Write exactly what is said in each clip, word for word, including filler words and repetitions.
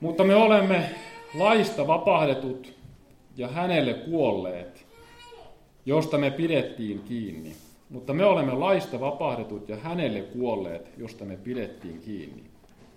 Mutta me olemme laista vapahdetut ja hänelle kuolleet, josta me pidettiin kiinni. Mutta me olemme laista vapahdetut ja hänelle kuolleet, josta me pidettiin kiinni.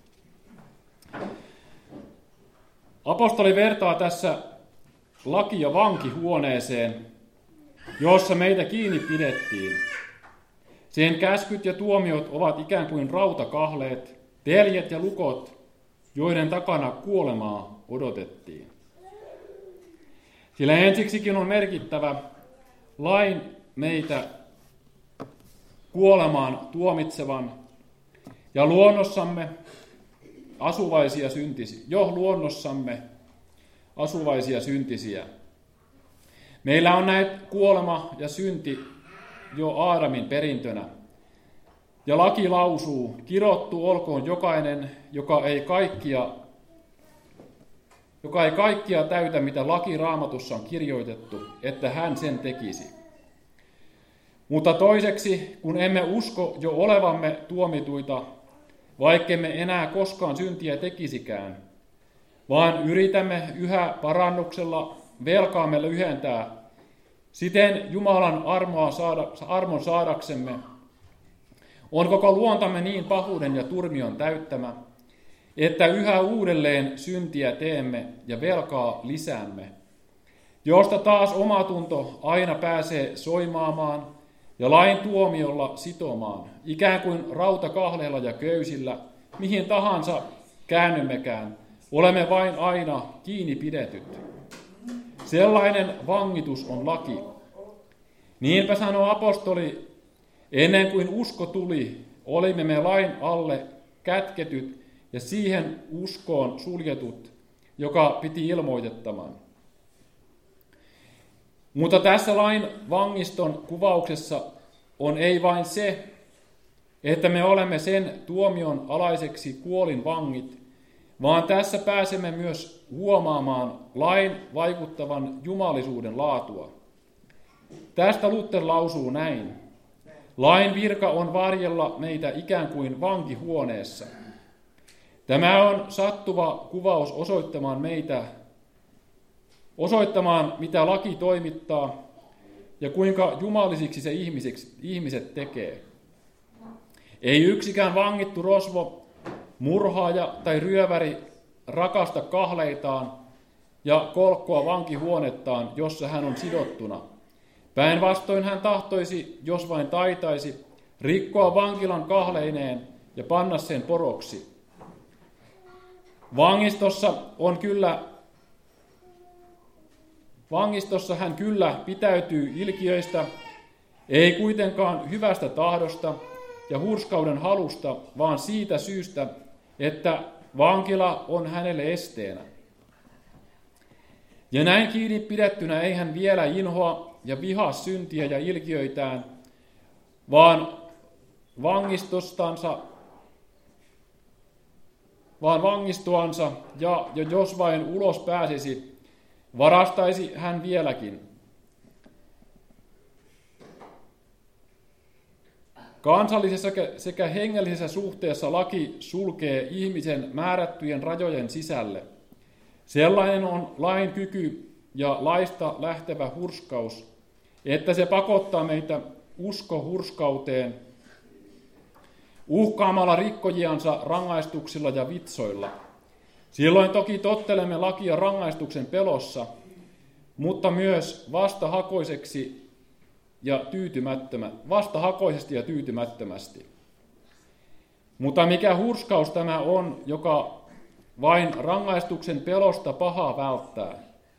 Apostoli vertaa tässä laki- ja vankihuoneeseen, jossa meitä kiinni pidettiin. Sen käskyt ja tuomiot ovat ikään kuin rautakahleet, teljet ja lukot, joiden takana kuolemaa odotettiin. Sillä ensiksikin on merkittävä lain meitä kuolemaan tuomitsevan ja luonnossamme asuvaisia syntisiä, jo luonnossamme asuvaisia syntisiä. Meillä on näitä kuolema ja synti jo Aadamin perintönä. Ja laki lausuu, kirottu olkoon jokainen, joka ei kaikkia, joka ei kaikkia täytä, mitä laki Raamatussa on kirjoitettu, että hän sen tekisi. Mutta toiseksi, kun emme usko jo olevamme tuomituita, vaikkemme enää koskaan syntiä tekisikään, vaan yritämme yhä parannuksella velkaamme lyhentää, siten Jumalan armoa saada, armon saadaksemme, on koko luontamme niin pahuuden ja turmion täyttämä, että yhä uudelleen syntiä teemme ja velkaa lisäämme, josta taas omatunto aina pääsee soimaamaan ja lain tuomiolla sitomaan, ikään kuin rautakahleilla ja köysillä, mihin tahansa käännymmekään, olemme vain aina kiinni pidetyt. Sellainen vangitus on laki. Niinpä sanoo apostoli, ennen kuin usko tuli, olimme me lain alle kätketyt ja siihen uskoon suljetut, joka piti ilmoitettamaan. Mutta tässä lain vangiston kuvauksessa on ei vain se, että me olemme sen tuomion alaiseksi kuolin vangit, vaan tässä pääsemme myös huomaamaan lain vaikuttavan jumalisuuden laatua. Tästä Luther lausuu näin. Lain virka on varjella meitä ikään kuin vankihuoneessa. Tämä on sattuva kuvaus osoittamaan meitä, osoittamaan mitä laki toimittaa ja kuinka jumalisiksi se ihmiset tekee. Ei yksikään vangittu rosvo, murhaaja tai ryöväri rakasta kahleitaan ja kolkkoa vankihuonettaan, jossa hän on sidottuna. Päinvastoin hän tahtoisi, jos vain taitaisi, rikkoa vankilan kahleineen ja panna sen poroksi. Vangistossa on kyllä, vangistossa hän kyllä pitäytyy ilkiöistä, ei kuitenkaan hyvästä tahdosta ja hurskauden halusta, vaan siitä syystä, että vankila on hänelle esteenä. Ja näin kiinni pidettynä ei hän vielä inhoa ja vihaa syntiä ja ilkiöitään, vaan vangistostansa, vaan vangistuansa ja, ja jos vain ulos pääsisi, varastaisi hän vieläkin. Kansallisessa sekä hengellisessä suhteessa laki sulkee ihmisen määrättyjen rajojen sisälle. Sellainen on lain kyky ja laista lähtevä hurskaus, että se pakottaa meitä uskohurskauteen, uhkaamalla rikkojiansa rangaistuksilla ja vitsoilla. Silloin toki tottelemme lakia rangaistuksen pelossa, mutta myös vastahakoiseksi ja tyytymättömä, vastahakoisesti ja tyytymättömästi. Mutta mikä hurskaus tämä on, joka vain rangaistuksen pelosta pahaa välttää?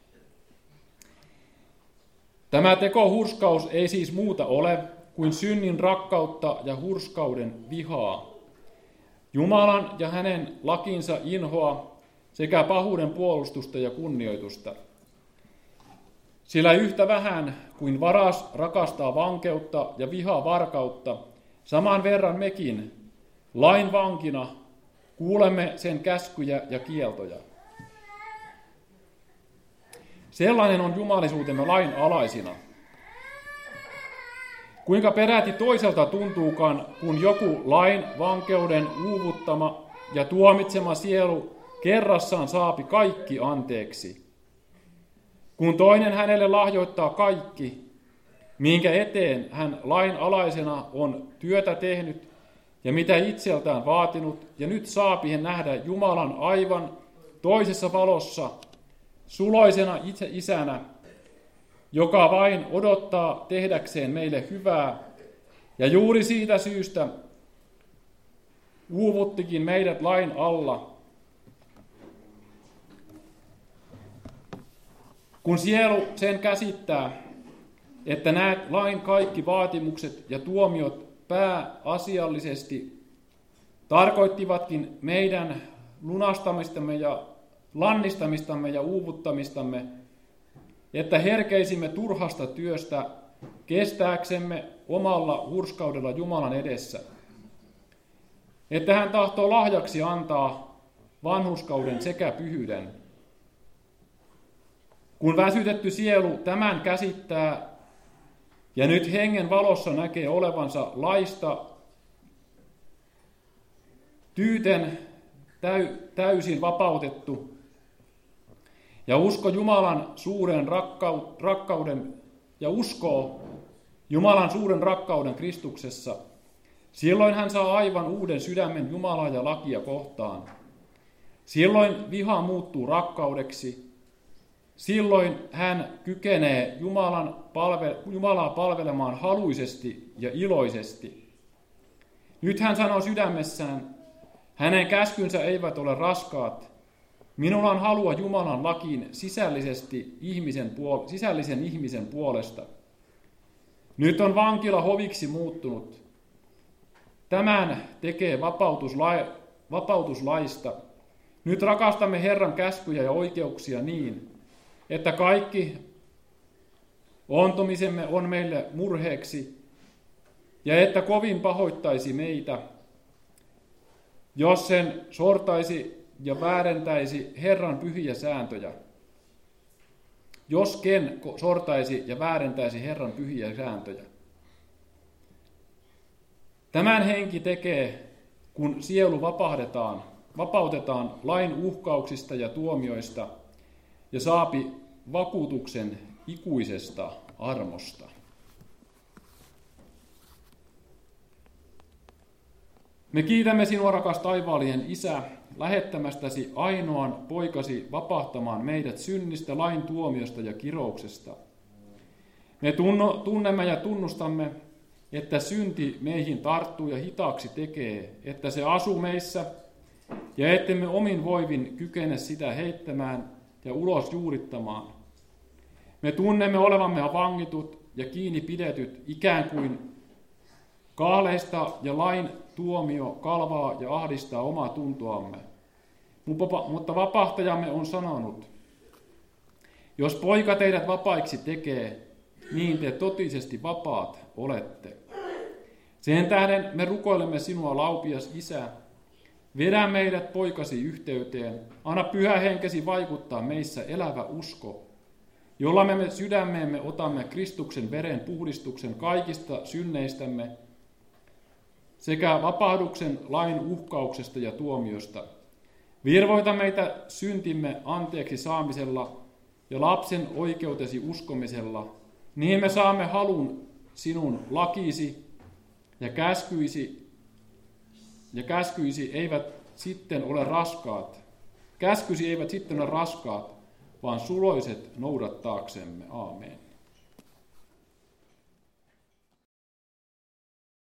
Tämä tekohurskaus ei siis muuta ole kuin synnin rakkautta ja hurskauden vihaa, Jumalan ja hänen lakinsa inhoa sekä pahuuden puolustusta ja kunnioitusta. Sillä yhtä vähän kuin varas rakastaa vankeutta ja vihaa varkautta, saman verran mekin, lain vankina, kuulemme sen käskyjä ja kieltoja. Sellainen on jumalisuutemme lain alaisina. Kuinka peräti toiselta tuntuukaan, kun joku lain vankeuden uuvuttama ja tuomitsema sielu kerrassaan saapi kaikki anteeksi. Kun toinen hänelle lahjoittaa kaikki, minkä eteen hän lain alaisena on työtä tehnyt ja mitä itseltään vaatinut, ja nyt saapi hän nähdä Jumalan aivan toisessa valossa, suloisena itse isänä, joka vain odottaa tehdäkseen meille hyvää, ja juuri siitä syystä uuvuttikin meidät lain alla. Kun sielu sen käsittää, että näet lain kaikki vaatimukset ja tuomiot pääasiallisesti tarkoittivatkin meidän lunastamistamme ja lannistamistamme ja uuvuttamistamme, että herkeisimme turhasta työstä kestääksemme omalla hurskaudella Jumalan edessä. Että hän tahtoo lahjaksi antaa vanhurskauden sekä pyhyyden. Kun väsytetty sielu tämän käsittää ja nyt hengen valossa näkee olevansa laista tyyten täysin vapautettu ja usko Jumalan suuren rakkauden ja uskoo Jumalan suuren rakkauden Kristuksessa, silloin hän saa aivan uuden sydämen Jumalaa ja lakia kohtaan. Silloin viha muuttuu rakkaudeksi. Silloin hän kykenee Jumalan palve, Jumalaa palvelemaan haluisesti ja iloisesti. Nyt hän sanoo sydämessään, hänen käskynsä eivät ole raskaat. Minulla on halua Jumalan lakiin sisällisesti ihmisen puol- sisällisen ihmisen puolesta. Nyt on vankila hoviksi muuttunut. Tämän tekee vapautusla- vapautuslaista. Nyt rakastamme Herran käskyjä ja oikeuksia niin, että kaikki ontumisemme on meille murheeksi, ja että kovin pahoittaisi meitä, jos sen sortaisi ja väärentäisi Herran pyhiä sääntöjä. Jos ken sortaisi ja väärentäisi Herran pyhiä sääntöjä. Tämän henki tekee, kun sielu vapautetaan, vapautetaan lain uhkauksista ja tuomioista, ja saapi vakuutuksen ikuisesta armosta. Me kiitämme sinua, rakas taivaallinen Isä, lähettämästäsi ainoan poikasi vapahtamaan meidät synnistä, lain tuomiosta ja kirouksesta. Me tunnemme ja tunnustamme, että synti meihin tarttuu ja hitaaksi tekee, että se asuu meissä, ja ettemme omin voivin kykene sitä heittämään ja ulos juurittamaan. Me tunnemme olevamme vangitut ja kiinni pidetyt ikään kuin kaaleista, ja lain tuomio kalvaa ja ahdistaa omaa tuntoamme. Mutta vapahtajamme on sanonut, jos poika teidät vapaiksi tekee, niin te totisesti vapaat olette. Sen tähden me rukoilemme sinua, laupias Isä, vedä meidät poikasi yhteyteen, anna pyhä henkesi vaikuttaa meissä elävä usko, jolla me sydämeemme otamme Kristuksen veren puhdistuksen kaikista synneistämme sekä vapahduksen lain uhkauksesta ja tuomiosta. Virvoita meitä syntimme anteeksi saamisella ja lapsen oikeutesi uskomisella, niin me saamme halun sinun lakisi ja käskyisi, ja käskyisi eivät sitten ole raskaat. Käskysi eivät sitten ole raskaat, vaan suloiset noudattaaksemme. Aamen.